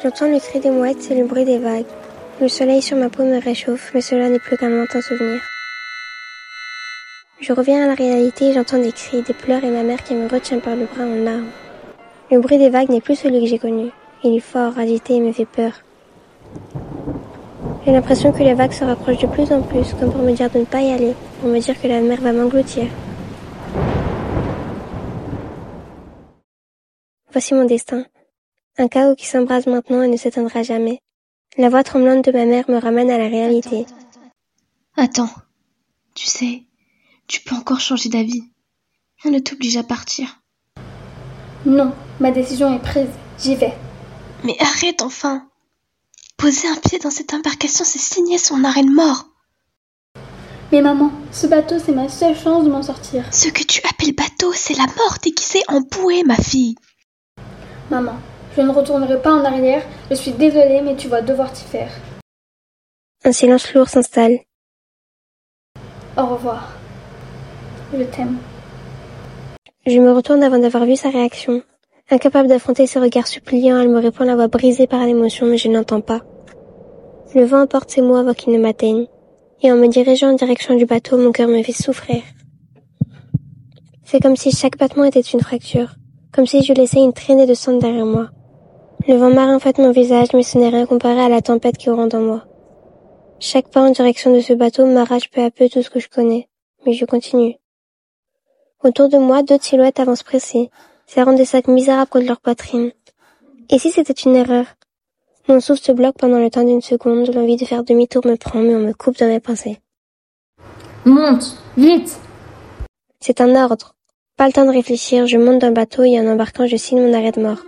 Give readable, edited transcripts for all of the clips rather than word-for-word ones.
J'entends le cri des mouettes et le bruit des vagues. Le soleil sur ma peau me réchauffe, mais cela n'est plus qu'un lointain souvenir. Je reviens à la réalité et j'entends des cris, des pleurs et ma mère qui me retient par le bras en larmes. Le bruit des vagues n'est plus celui que j'ai connu. Il est fort, agité et me fait peur. J'ai l'impression que les vagues se rapprochent de plus en plus, comme pour me dire de ne pas y aller, pour me dire que la mer va m'engloutir. Voici mon destin. Un chaos qui s'embrase maintenant et ne s'éteindra jamais. La voix tremblante de ma mère me ramène à la réalité. Attends. Tu sais, tu peux encore changer d'avis. Rien ne t'oblige à partir. Non, ma décision est prise. J'y vais. Mais arrête enfin. Poser un pied dans cette embarcation, c'est signer son arrêt de mort. Mais maman, ce bateau, c'est ma seule chance de m'en sortir. Ce que tu appelles bateau, c'est la mort déguisée en bouée, ma fille. Maman, je ne retournerai pas en arrière. Je suis désolée, mais tu vas devoir t'y faire. Un silence lourd s'installe. Au revoir. Je t'aime. Je me retourne avant d'avoir vu sa réaction. Incapable d'affronter ses regards suppliants, elle me répond la voix brisée par l'émotion, mais je n'entends pas. Le vent emporte ses mots avant qu'ils ne m'atteignent. Et en me dirigeant en direction du bateau, mon cœur me fait souffrir. C'est comme si chaque battement était une fracture. Comme si je laissais une traînée de sang derrière moi. Le vent marin fouette mon visage, mais ce n'est rien comparé à la tempête qui ronde en moi. Chaque pas en direction de ce bateau m'arrache peu à peu tout ce que je connais. Mais je continue. Autour de moi, d'autres silhouettes avancent pressées, serrant des sacs misérables contre leur poitrine. Et si c'était une erreur? Mon souffle se bloque pendant le temps d'une seconde, l'envie de faire demi-tour me prend, mais on me coupe dans mes pensées. Monte, vite! C'est un ordre. Pas le temps de réfléchir, je monte dans le bateau et en embarquant, je signe mon arrêt de mort.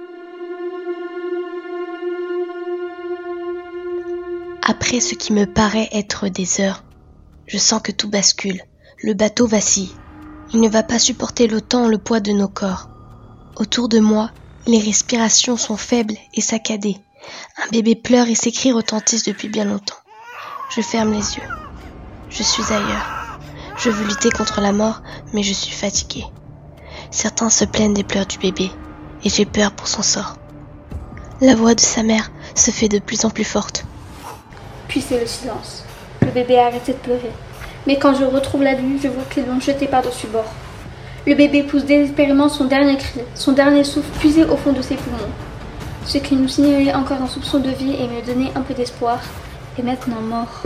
Après ce qui me paraît être des heures, je sens que tout bascule. Le bateau vacille. Il ne va pas supporter l'autant le poids de nos corps. Autour de moi, les respirations sont faibles et saccadées. Un bébé pleure et ses cris retentissent depuis bien longtemps. Je ferme les yeux. Je suis ailleurs. Je veux lutter contre la mort, mais je suis fatiguée. Certains se plaignent des pleurs du bébé, et j'ai peur pour son sort. La voix de sa mère se fait de plus en plus forte. Puis c'est le silence. Le bébé a arrêté de pleurer. Mais quand je retrouve la vue, je vois qu'ils l'ont jeté par-dessus bord. Le bébé pousse désespérément son dernier cri, son dernier souffle puisé au fond de ses poumons. Ce qui nous signalait encore un soupçon de vie et me donnait un peu d'espoir, est maintenant mort.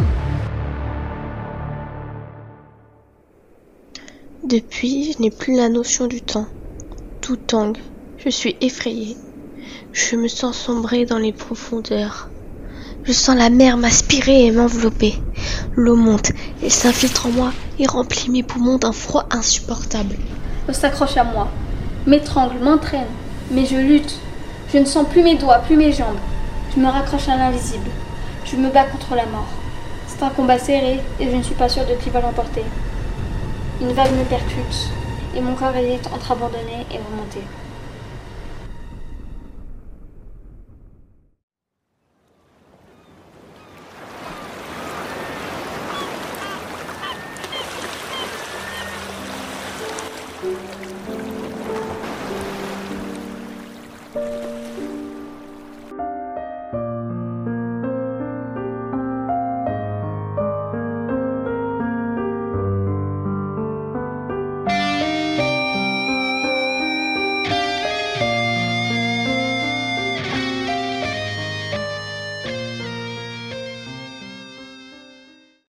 Depuis, je n'ai plus la notion du temps. Tout tangue. Je suis effrayée. Je me sens sombrer dans les profondeurs. Je sens la mer m'aspirer et m'envelopper. L'eau monte, elle s'infiltre en moi et remplit mes poumons d'un froid insupportable. Elle s'accroche à moi, m'étrangle, m'entraîne, mais je lutte. Je ne sens plus mes doigts, plus mes jambes. Je me raccroche à l'invisible. Je me bats contre la mort. C'est un combat serré et je ne suis pas sûre de qui va l'emporter. Une vague me percute et mon corps hésite entre abandonner et remonter.